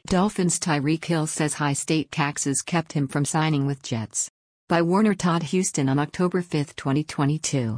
Dolphins Tyreek Hill says high state taxes kept him from signing with Jets. By Warner Todd Houston on October 5, 2022.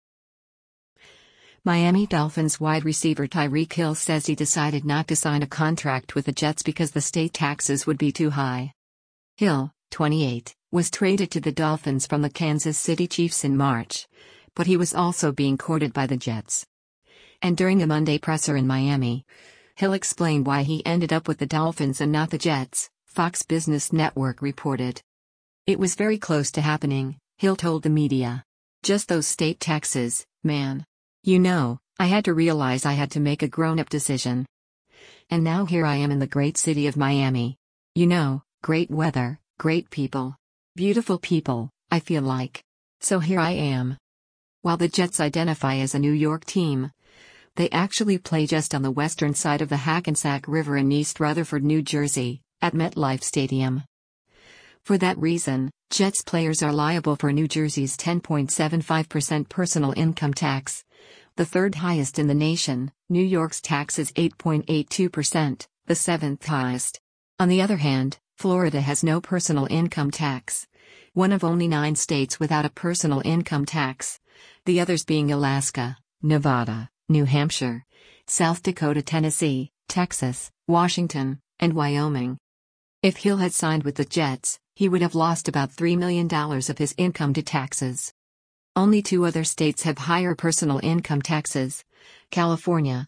Miami Dolphins wide receiver Tyreek Hill says he decided not to sign a contract with the Jets because the state taxes would be too high. Hill, 28, was traded to the Dolphins from the Kansas City Chiefs in March, but he was also being courted by the Jets. And during a Monday presser in Miami, Hill explained why he ended up with the Dolphins and not the Jets, Fox Business Network reported. "It was very close to happening," Hill told the media. "Just those state taxes, man. You know, I had to realize I had to make a grown-up decision. And now here I am in the great city of Miami. You know, great weather, great people. Beautiful people, I feel like. So here I am." While the Jets identify as a New York team, they actually play just on the western side of the Hackensack River in East Rutherford, New Jersey, at MetLife Stadium. For that reason, Jets players are liable for New Jersey's 10.75% personal income tax, the third highest in the nation. New York's tax is 8.82%, the seventh highest. On the other hand, Florida has no personal income tax, one of only 9 states without a personal income tax, the others being Alaska, Nevada, New Hampshire, South Dakota, Tennessee, Texas, Washington, and Wyoming. If Hill had signed with the Jets, he would have lost about $3 million of his income to taxes. Only 2 other states have higher personal income taxes: California,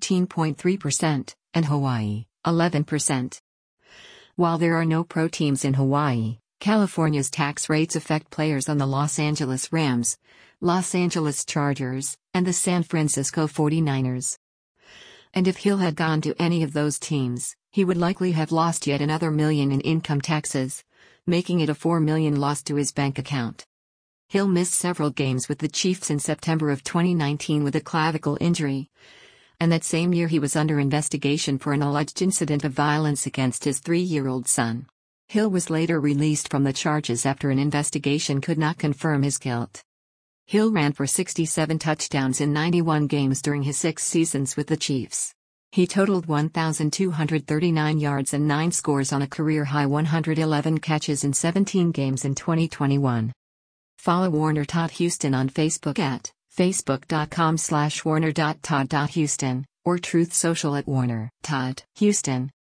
13.3%, and Hawaii, 11%. While there are no pro teams in Hawaii, California's tax rates affect players on the Los Angeles Rams, Los Angeles Chargers, and the San Francisco 49ers. And if Hill had gone to any of those teams, he would likely have lost yet another $1 million in income taxes, making it a $4 million loss to his bank account. Hill missed several games with the Chiefs in September of 2019 with a clavicle injury, and that same year he was under investigation for an alleged incident of violence against his 3-year-old son. Hill was later released from the charges after an investigation could not confirm his guilt. Hill ran for 67 touchdowns in 91 games during his 6 seasons with the Chiefs. He totaled 1,239 yards and 9 scores on a career-high 111 catches in 17 games in 2021. Follow Warner Todd Houston on Facebook at facebook.com/warner.todd.houston or Truth Social at Warner Todd Houston.